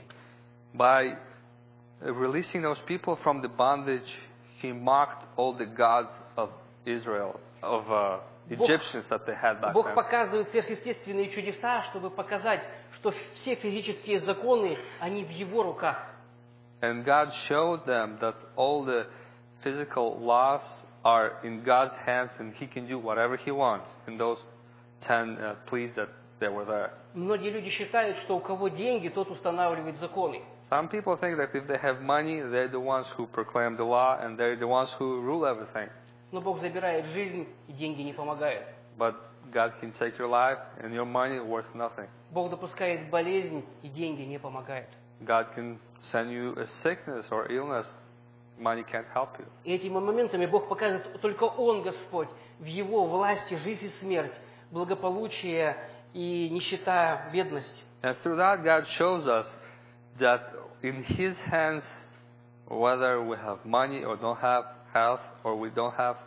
By releasing those people from the bondage, He mocked all the gods of Israel, of uh, Egyptians that they had back Бог then. показывает сверхъестественные чудеса, чтобы показать, что все физические законы, они в Его руках. And God showed them that all the physical laws are in God's hands, and He can do whatever He wants in those ten uh, pleas that they were there. Многие люди считают, что у кого деньги, тот устанавливает законы. Some people think that if they have money, they're the ones who proclaim the law, and they're the ones who rule everything. Но Бог забирает жизнь, и деньги не помогают. But God can take your life, and your money worth nothing. Бог допускает болезнь, и деньги не помогают. God can send you a sickness or illness. Money can't help you. И этими моментами Бог показывает, только Он Господь, в Его власти жизнь и смерть, благополучие и нищета, бедность. And through that, God shows us that in His hands, whether we have money or don't have health or we don't have.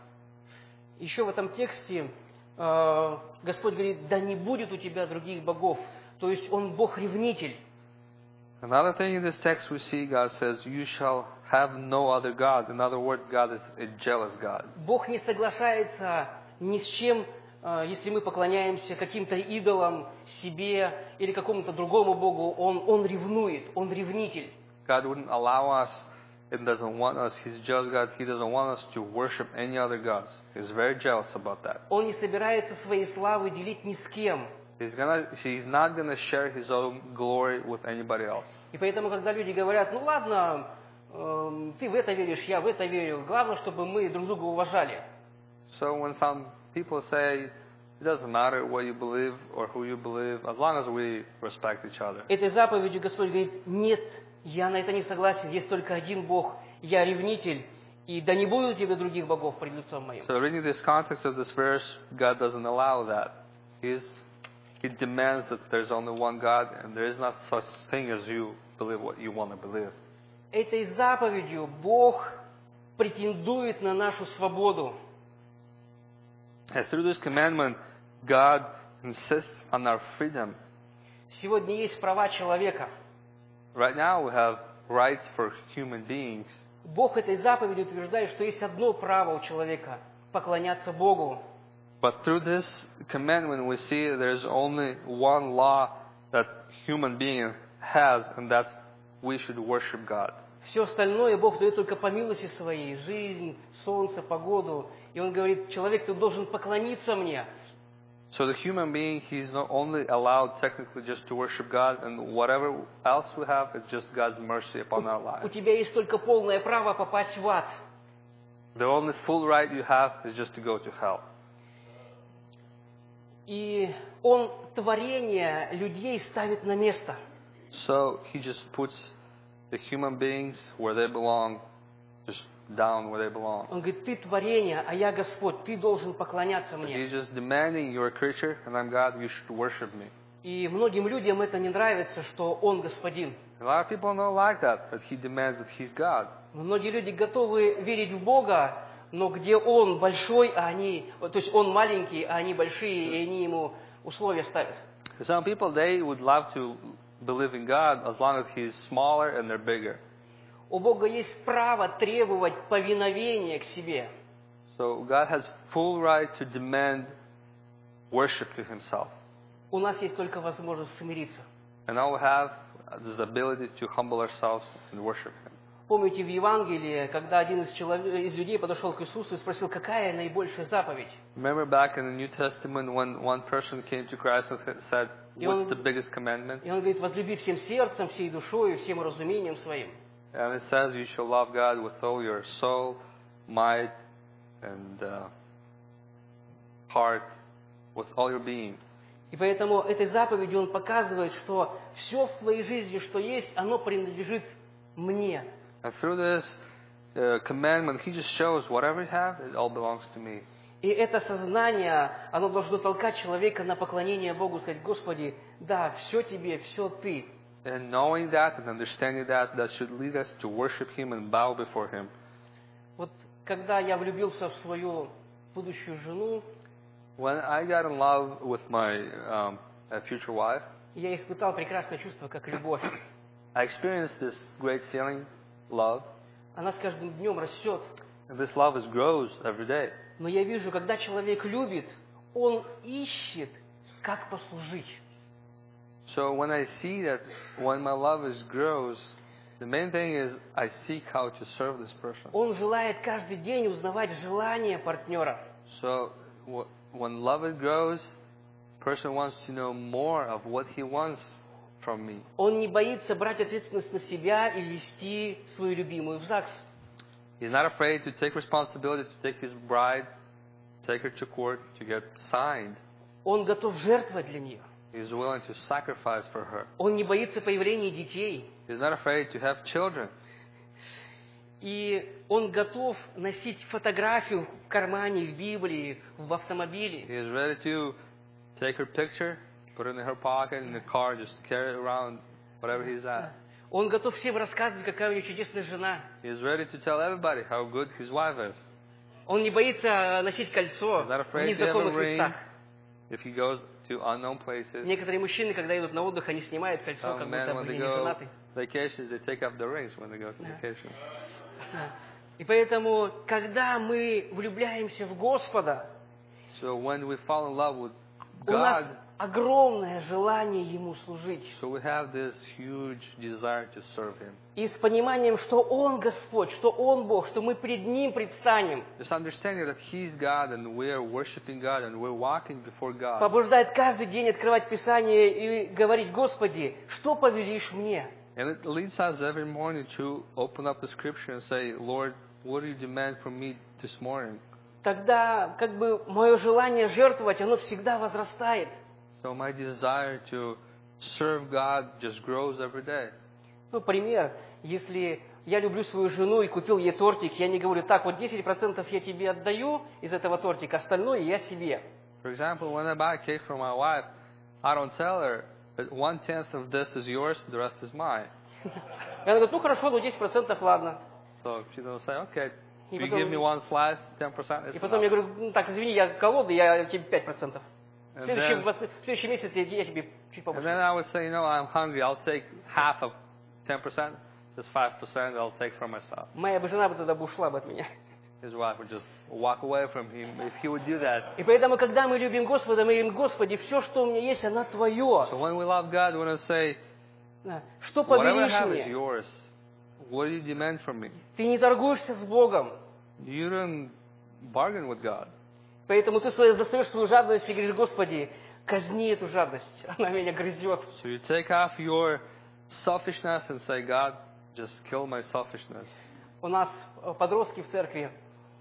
Еще в этом тексте э, Господь говорит: да не будет у тебя других богов. То есть Он Бог-ревнитель. Another thing in this text we see, God says, you shall have no other God. In other words, God is a jealous God. Бог не соглашается ни с чем, э, если мы поклоняемся каким-то идолам, себе или какому-то другому Богу. Он, он ревнует, Он ревнитель. God wouldn't allow us and doesn't want us. He's a jealous God. He doesn't want us to worship any other gods. He's very jealous about that. Он не собирается своей славы делить ни с кем. He's gonna, he's not going to share His own glory with anybody else. И поэтому, когда люди говорят: ну ладно, э, ты в это веришь, я в это верю, главное, чтобы мы друг друга уважали. So when some people say, it doesn't matter what you believe or who you believe, as long as we respect each other. Этой заповедью Господь говорит: нет, я на это не согласен, есть только один Бог, я ревнитель, и да не будет у тебя других богов пред лицом моим. So reading this context of this verse, God doesn't allow that. He's, He demands that there's only one God, and there is not such thing as you believe what you want to believe. Этой заповедью Бог претендует на нашу свободу. And through this commandment, God insists on our freedom. Сегодня есть права человека. Right now we have rights for human beings. Бог этой заповедью утверждает, что есть одно право у человека – поклоняться Богу. But through this commandment, we see there's only one law that human being has, and that's we should worship God. Все остальное Бог дает только по милости своей. Жизнь, солнце, погоду. И Он говорит: человек, ты должен поклониться мне. So the human being, he's not only allowed technically just to worship God, and whatever else we have is just God's mercy upon our У lives. тебя есть только полное право попасть в ад. The only full right you have is just to go to hell. И Он творение людей ставит на место. So he just puts the human beings where they belong, just down where they belong. Он говорит: ты творение, а я Господь, ты должен поклоняться мне. He's just demanding, you're a creature, and I'm God, you should worship me. И многим людям это не нравится, что Он господин. A lot of people don't like that, but he demands that he's God. Многие люди готовы верить в Бога, но где Он большой, а они, то есть Он маленький, а они большие, и они Ему условия ставят. Some people, they would love to believe in God as long as he's smaller and they're bigger. У Бога есть право требовать повиновения к себе. So God has full right to demand worship to Himself. У нас есть только возможность смириться. And all we have is the ability to humble ourselves and worship Him. Помните в Евангелии, когда один из, человек, из людей подошел к Иисусу и спросил, какая наибольшая заповедь? Remember back in the New Testament when one person came to Christ and said, what's the biggest commandment? И он говорит, возлюби всем сердцем, всей душой, всем разумением своим. And it says you shall love God with all your soul, might, and uh, heart, with all your being. И поэтому этой заповедью он показывает, что все в твоей жизни, что есть, оно принадлежит мне. And through this uh, commandment, He just shows whatever you have, it all belongs to me. И это сознание, оно должно толкать человека на поклонение Богу, сказать, Господи, да, все Тебе, все Ты. And knowing that and understanding that, that should lead us to worship Him and bow before Him. Вот когда я влюбился в свою будущую жену, When I got in love with my um, uh, future wife, я испытал прекрасное чувство, как любовь. I experienced this great feeling, love. Она с каждым днем растет. And this love is grows every day. Но я вижу, когда человек любит, он ищет, как послужить. So when I see that when my love is grows, the main thing is I seek how to serve this person. Он желает каждый день узнавать желания партнера. So wh- when love it grows, person wants to know more of what he wants from me. Он не боится брать ответственность на себя и вести свою любимую в ЗАГС. He's not afraid to take responsibility to take his bride, take her to court to get signed. Он готов жертвовать для нее. He's willing to sacrifice for her. Он не боится появления детей. He's not afraid to have children. И он готов носить фотографию в кармане, в Библии, в автомобиле. He is ready to take her picture, put it in her pocket, in the car, just carry it around whatever he's at. Он готов всем рассказывать, какая у него чудесная жена. He is ready to tell everybody how good his wife is. Он не боится носить кольцо He's not в afraid to have a незнакомых ring местах. if he goes to unknown places. Некоторые мужчины, когда идут на отдых, они снимают кольцо, Some как men, будто when бы they они не go женаты. vacations, they take off the rings when they go to Yeah. vacation. Да. И поэтому, когда мы влюбляемся в Господа, So when we fall in love with у нас God, огромное желание Ему служить. so we have this huge desire to serve Him. И с пониманием, что Он Господь, что Он Бог, что мы пред Ним предстанем, This understanding that He's God and we are worshiping God and we're walking before God. побуждает каждый день открывать Писание и говорить, Господи, что повелишь мне? And it leads us every morning to open up the Scripture and say, Lord, what do you demand from me this morning? Тогда как бы мое желание жертвовать, оно всегда возрастает. So my desire to serve God just grows every day. Ну, пример, если я люблю свою жену и купил ей тортик, я не говорю, так, вот десять процентов я тебе отдаю из этого тортика, остальное я себе. For example, when I buy a cake for my wife, I don't tell her that one tenth of this is yours, the rest is mine. И она говорит, ну хорошо, ну десять процентов, ладно. So she doesn't say, okay, И you потом- give me one slice, ten percent is И потом я enough. говорю, ну так, извини, я голодный, я тебе пять процентов. В And следующий, then- в следующий месяц я я тебе чуть And побольше. then I would say, you know, I'm hungry, I'll take half of ten percent, just five percent I'll take for myself. Моя бы жена бы тогда бы ушла бы от меня. His wife would just walk away from him if he would do that. И поэтому, когда мы любим Господа, мы говорим, Господи, все, что у меня есть, оно Твое. So when we love God, we want to say, Да. Что whatever I повелишь have is мне? yours. What do you demand from me? Ты не торгуешься с Богом. You don't bargain with God. Поэтому ты свою- достаешь свою жадность и говоришь, Господи, казни эту жадность, она меня грызет. So you take off your selfishness and say, God, just kill my selfishness. У нас э, подростки в церкви,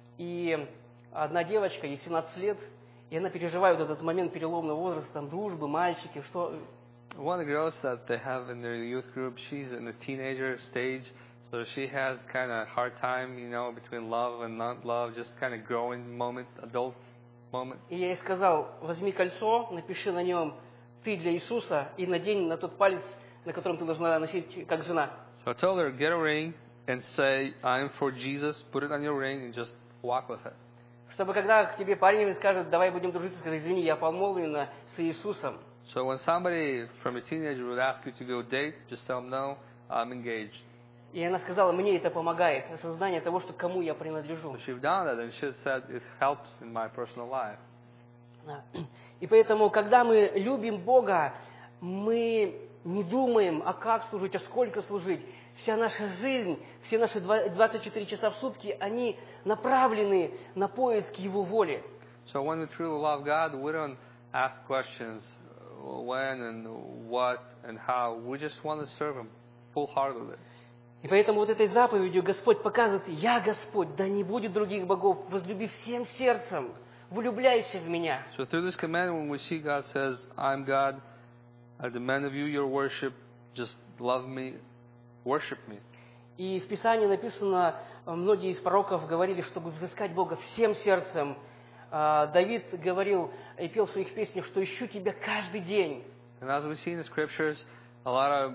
и одна девочка, ей семнадцать лет, и она переживает вот этот момент переломного возраста, там, дружбы, мальчики, что... One of the girls that they have in their youth group, she's in the teenager stage, so she has kind of hard time, you know, between love and not love, just kind of growing moment, adult moment. И я ей сказал, возьми кольцо, напиши на нем «Ты для Иисуса» и надень на тот палец, на котором ты должна носить как жена. So I told her, get a ring and say, I'm for Jesus, put it on your ring and just walk with it. Чтобы когда к тебе парень скажет, давай будем дружить, скажи, извини, я помолвлена с Иисусом. So when somebody from a teenager would ask you to go date, just tell them, no, I'm engaged. И она сказала, мне это помогает, осознание того, что кому я принадлежу. So she's done that, and she said it helps in my personal life. Да. И поэтому, когда мы любим Бога, мы не думаем, а как служить, а сколько служить. Вся наша жизнь, все наши двадцать четыре часа в сутки, они направлены на поиск Его воли. So when we truly love God, we don't ask questions uh, when and what and how. We just want to serve Him full-heartedly. И поэтому вот этой заповедью Господь показывает, я Господь, да не будет других богов, возлюби всем сердцем, влюбляйся в Меня. So through this commandment, when we see God says, I'm God, I demand of you your worship, just love me, worship me. И в Писании написано, многие из пророков говорили, чтобы взыскать Бога всем сердцем. Давид говорил и пел в своих песнях, что ищу Тебя каждый день. And as we see in the scriptures, a lot of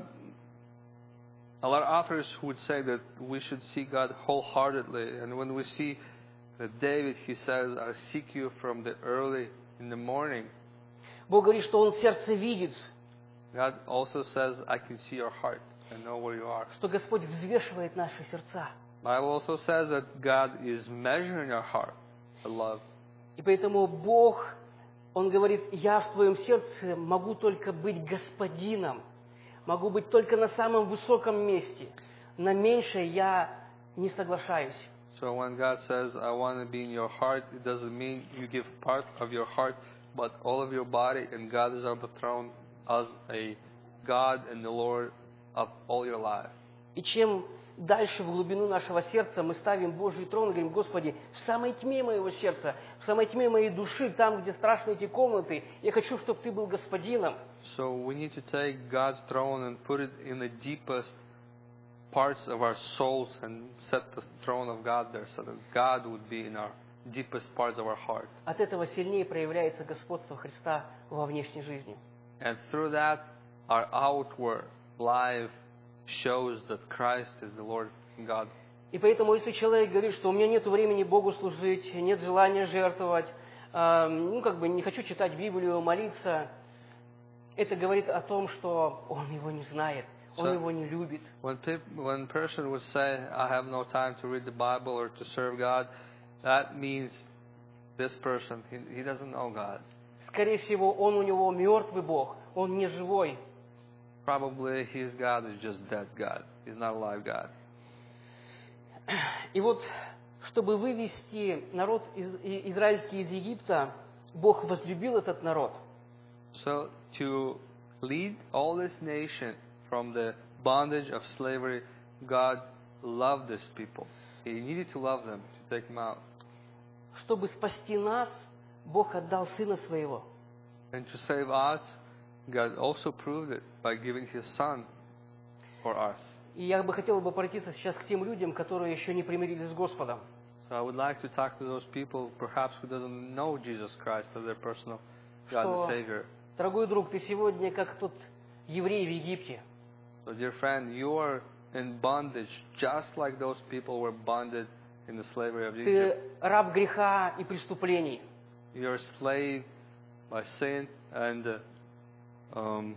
a lot of authors would say that we should seek God wholeheartedly. And when we see that David, he says, I seek you from the early in the morning. Бог говорит, что Он сердце видит. God also says, I can see your heart and know where you are. Что Господь взвешивает наши сердца. Bible also says that God is measuring our heart, the love. И поэтому Бог, Он говорит, я в твоем сердце могу только быть господином, могу быть только на самом высоком месте. На меньшее я не соглашаюсь. So when God says, I want to be in your heart, it doesn't mean you give part of your heart, but all of your body, and God is on the throne as a God and the Lord of all your life. И чем дальше в глубину нашего сердца мы ставим Божий трон и говорим, Господи, в самой тьме моего сердца, в самой тьме моей души, там, где страшные эти комнаты, я хочу, чтобы Ты был господином. So we need to take God's throne and put it in the deepest parts of our souls and set the throne of God there so that God would be in our deepest parts of our heart. От этого сильнее проявляется господство Христа во внешней жизни. And through that, our outward life shows that Christ is the Lord and God. И поэтому, если человек говорит, что у меня нет времени Богу служить, нет желания жертвовать, э, ну, как бы не хочу читать Библию, молиться, это говорит о том, что он его не знает, он So, его не любит. When people, when a person would say, I have no time to read the Bible or to serve God, that means this person, he, he doesn't know God. Скорее всего, он у него мертвый Бог, он не живой. Probably his God is just dead God. He's not a live God. И вот, чтобы вывести народ из- и- израильский из Египта, Бог возлюбил этот народ. So to lead all this nation from the bondage of slavery, God loved this people. He needed to love them to take them out. Чтобы спасти нас, Бог отдал Сына Своего. And to save us, God also proved it by giving His Son for us. И я бы хотел бы обратиться сейчас к тем людям, которые еще не примирились с Господом. So I would like to talk to those people, perhaps who doesn't know Jesus Christ as their personal God and Что, Savior. дорогой друг, ты сегодня как тот еврей в Египте. So, dear friend, you are in bondage, just like those people were bonded in the slavery of Egypt. Ты раб греха и преступлений. You're a slave by sin and uh, um,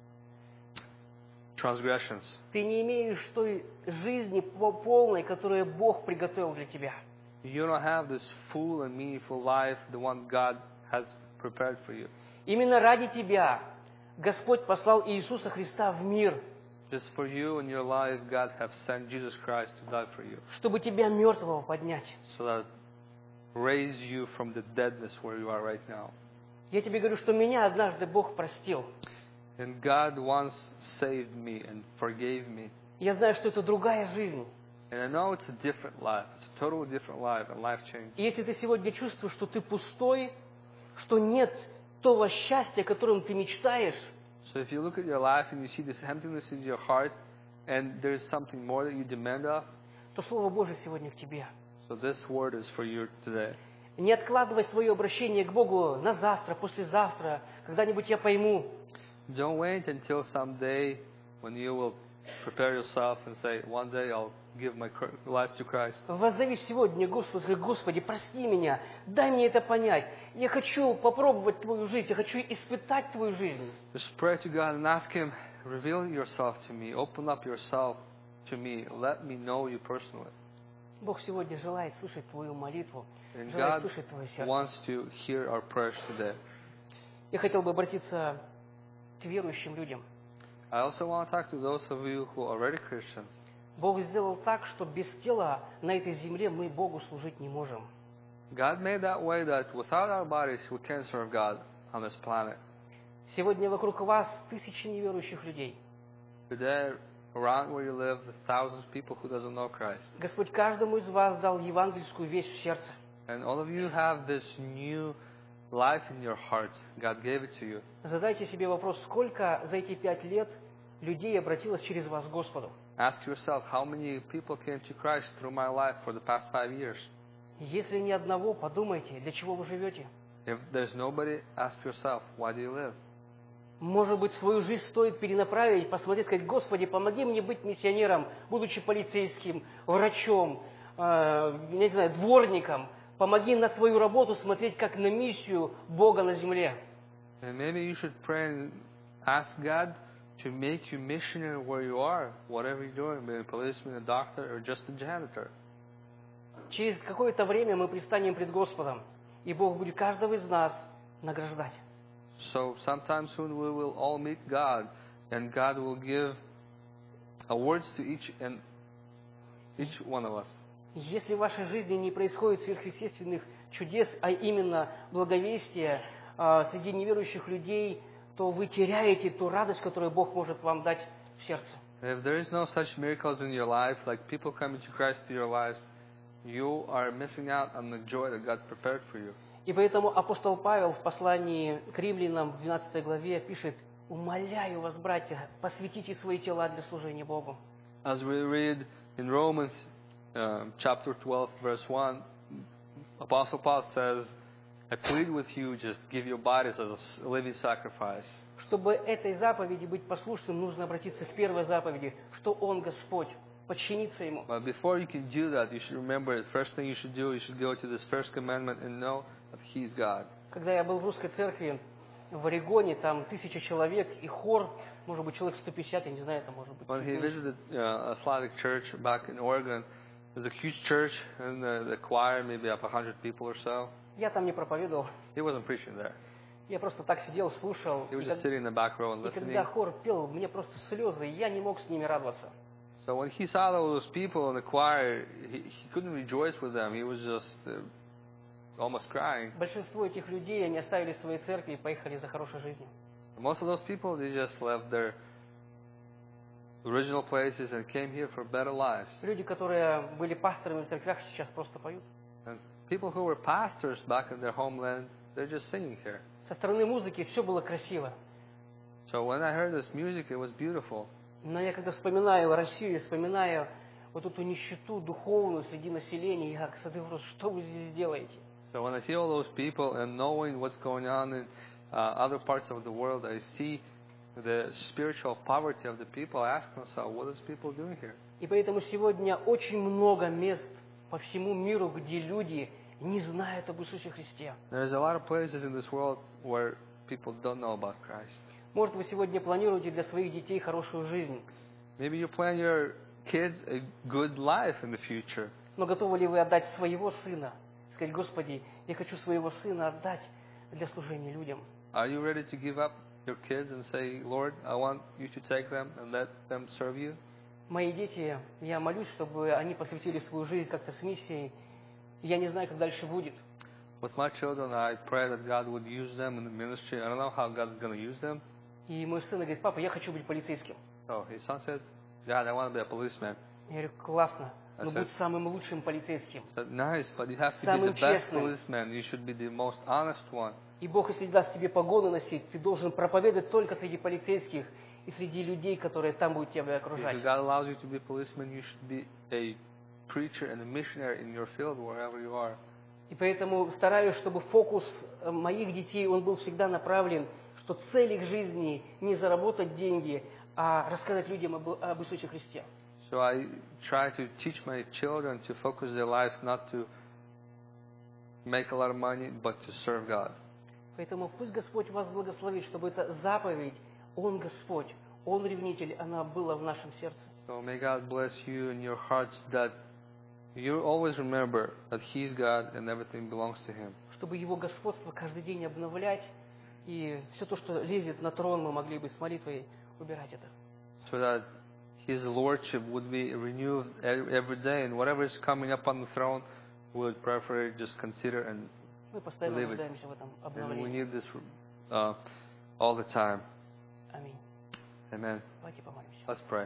transgressions. Ты не имеешь той жизни по- полной, которую Бог приготовил для тебя. You don't have this full and meaningful life, the one God has prepared for you. Именно ради тебя Господь послал Иисуса Христа в мир, Just for you and your life, God has sent Jesus Christ to die for you, чтобы тебя мертвого поднять. so that raise you from the deadness where you are right now. Я тебе говорю, что меня однажды Бог простил. And God once saved me and forgave me. Я знаю, что это другая жизнь. And I know it's a different life. It's a totally different life and life change. И если ты сегодня чувствуешь, что ты пустой, что нет того счастья, о котором ты мечтаешь, So if you look at your life and you see this emptiness in your heart and there is something more that you demand of, то Слово Божие сегодня к тебе. so this word is for you today. Не откладывай свое обращение к Богу на завтра, послезавтра, когда-нибудь я пойму. Don't wait until someday when you will prepare yourself and say, one day I'll give my cr- life to Christ. Воззови сегодня Господу, скажи, Господи, прости меня, дай мне это понять. Я хочу попробовать Твою жизнь, я хочу испытать Твою жизнь. Just pray to God and ask Him, reveal yourself to me, open up yourself to me. Let me know you personally. Бог сегодня желает слышать твою молитву, And желает God слышать твое сердце. wants to hear our prayers today. Я хотел бы обратиться к верующим людям. I also want to talk to those of you who are already Christians. Бог сделал так, что без тела на этой земле мы Богу служить не можем. God made that way that without our bodies we can't serve God on this planet. Сегодня вокруг вас тысячи неверующих людей. Today, around where you live, there's thousands of people who doesn't know Christ. Господь каждому из вас дал евангельскую весть в сердце. And all of you have this new life in your hearts. God gave it to you. Задайте себе вопрос, сколько за эти пять лет людей обратилось через вас к Господу? Ask yourself, how many people came to Christ through my life for the past five years? Если ни одного, подумайте, для чего вы живете. If there's nobody, ask yourself, why do you live? Может быть, свою жизнь стоит перенаправить, посмотреть, сказать: Господи, помоги мне быть миссионером, будучи полицейским, врачом, э, я не знаю, дворником. Помоги на свою работу смотреть как на миссию Бога на земле. And maybe you should pray and ask God to make you missionary where you are, whatever you're doing, being a policeman, a doctor, or just a janitor. Через какое-то время мы предстанем пред Господом, и Бог будет каждого из нас награждать. So sometime soon we will all meet God, and God will give awards to each and each one of us. Если в вашей жизни не происходит сверхъестественных чудес, а именно благовестия э, среди неверующих людей, то вы теряете ту радость, которую Бог может вам дать в сердце. If there is no such miracles in your life, like people coming to Christ to your lives, you are missing out on the joy that God prepared for you. И поэтому апостол Павел в послании к римлянам в двенадцатой главе пишет: «Умоляю вас, братья, посвятите свои тела для служения Богу». As we read in Romans uh, chapter twelve, verse one, Apostle Paul says, I plead with you, just give your bodies as a living sacrifice. Чтобы этой заповеди быть послушным, нужно обратиться к первой заповеди, что Он Господь, подчиниться Ему. But before you can do that, you should remember the first thing you should do, you should go to this first commandment and know that He's God. Когда я был в русской церкви в Орегоне, там тысяча человек и хор, может быть, человек сто пятьдесят, я не знаю, это может быть. When he visited uh, a Slavic church back in Oregon, there's a huge church and the, the choir maybe of a hundred people or so. Я там не проповедовал, He wasn't preaching there. я просто так сидел, слушал. He was И, just как- sitting in the back row and и listening. когда хор пел, мне просто слезы, и я не мог с ними радоваться. So when he saw all those people in the choir, he, he couldn't rejoice with them. He was just uh, almost crying. Большинство этих людей, они оставили свои церкви и поехали за хорошей жизнью. Most of those people, they just left their original places and came here for better lives. Люди, которые были пасторами в церквях, сейчас просто поют. And people who were pastors back in their homeland, they're just singing here. Со стороны музыки все было красиво. So when I heard this music, it was beautiful. Но я когда вспоминаю Россию, вспоминаю вот эту нищету духовную среди населения, я, кстати, вопрос, что вы здесь делаете? So when I see all those people and knowing what's going on in uh, other parts of the world, I see the spiritual poverty of the people. I ask myself, what is people doing here? И поэтому сегодня очень много мест по всему миру, где люди не знают об Иисусе Христе. There's a lot of places in this world where people don't know about Christ. Может, вы сегодня планируете для своих детей хорошую жизнь, Maybe you plan your kids a good life in the future. но готовы ли вы отдать своего сына? Сказать: Господи, я хочу своего сына отдать для служения людям. Are you ready to give up your kids and say, Lord, I want you to take them and let them serve you? Мои дети, я молюсь, чтобы они посвятили свою жизнь как-то с миссией. Я не знаю, как дальше будет. With my children, I pray that God would use them in the ministry. I don't know how God is going to use them. И мой сын говорит: папа, я хочу быть полицейским. So his son said, Dad, I want to be a policeman. Я говорю: классно, но I said- будь самым лучшим полицейским. I said, nice, but you have to be Самым the best честным. policeman. You should be the most honest one. И Бог, если даст тебе погоны носить, ты должен проповедовать только среди полицейских и среди людей, которые там будут тебя If окружать. God allows you to be a policeman, you should be a preacher and a missionary in your field, wherever you are. И поэтому стараюсь, чтобы фокус э, моих детей, он был всегда направлен, что цель их жизни не заработать деньги, а рассказать людям об, об Иисусе Христе. So I try to teach my children to focus their life not to make a lot of money, but to serve God. Поэтому пусть Господь вас благословит, чтобы эта заповедь, Он Господь, Он ревнитель, она была в нашем сердце. So may God bless you in your hearts that you always remember that He's God and everything belongs to Him. Чтобы Его господство каждый день обновлять, и все то, что лезет на трон, мы могли бы с молитвой убирать это. So that His Lordship would be renewed every day, and whatever is coming up on the throne, we would prefer just consider and Мы постоянно believe it. нуждаемся в этом And we обновлении. need this uh, all the time. Аминь. Amen. Давайте помолимся. Let's pray.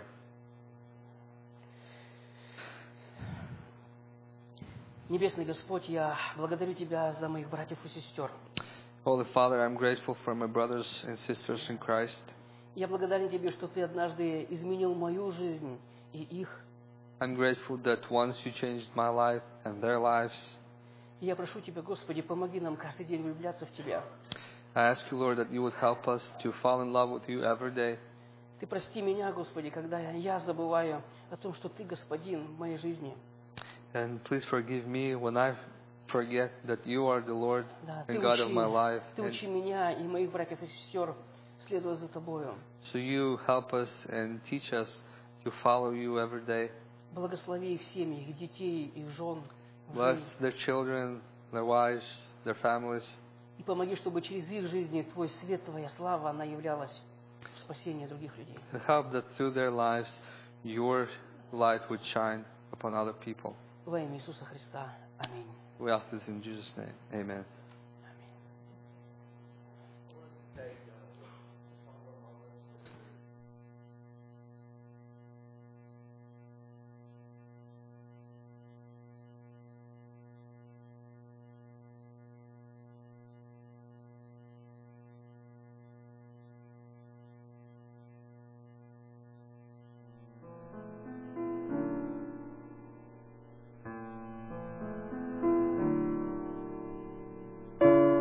Небесный Господь, я благодарю Тебя за моих братьев и сестер. Holy Father, I'm grateful for my brothers and sisters in Christ. Я благодарен Тебе, что Ты однажды изменил мою жизнь и их. I'm grateful that once you changed my life and their lives. И я прошу Тебя, Господи, помоги нам каждый день влюбляться в Тебя. I ask you, Lord, that you would help us to fall in love with you every day. Ты прости меня, Господи, когда я забываю о том, что Ты Господин в моей жизни. And please forgive me when I forget that you are the Lord Да, and Ты God of my учи, life. Ты And учи меня и моих братьев и сестер следовать за Тобою. so you help us and teach us to follow you every day. Благослови их семьи, их детей, их жен. Bless жизнь. their children, their wives, their families. И помоги, чтобы через их жизни Твой свет, Твоя слава, она являлась в спасении других людей. And help that through their lives your light would shine upon other people. Во имя Иисуса Христа. Аминь. We ask this in Jesus' name. Amen.